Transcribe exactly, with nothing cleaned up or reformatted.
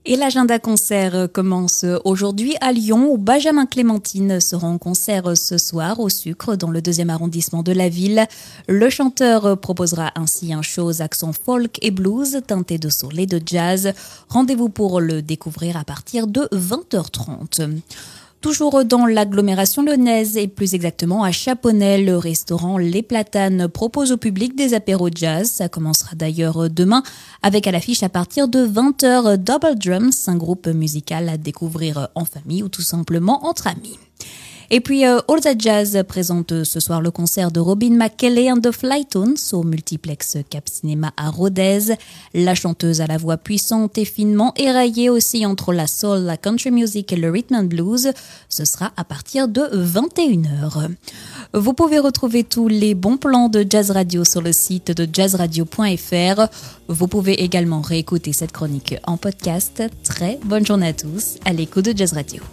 Et l'agenda concert commence aujourd'hui à Lyon où Benjamin Clémentine sera en concert ce soir au Sucre dans le deuxième arrondissement de la ville. Le chanteur proposera ainsi un show aux accents folk et blues teinté de soul et de jazz. Rendez-vous pour le découvrir à partir de vingt heures trente. Toujours dans l'agglomération lyonnaise et plus exactement à Chaponnet, le restaurant Les Platanes propose au public des apéros jazz. Ça commencera d'ailleurs demain avec à l'affiche à partir de vingt heures Double Drums, un groupe musical à découvrir en famille ou tout simplement entre amis. Et puis, euh, All That Jazz présente ce soir le concert de Robin McKelley and the Flytones au multiplex Cap Cinéma à Rodez. La chanteuse à la voix puissante et finement éraillée aussi entre la soul, la country music et le rhythm and blues. Ce sera à partir de vingt et une heures. Vous pouvez retrouver tous les bons plans de Jazz Radio sur le site de jazz radio point f r. Vous pouvez également réécouter cette chronique en podcast. Très bonne journée à tous à l'écoute de Jazz Radio.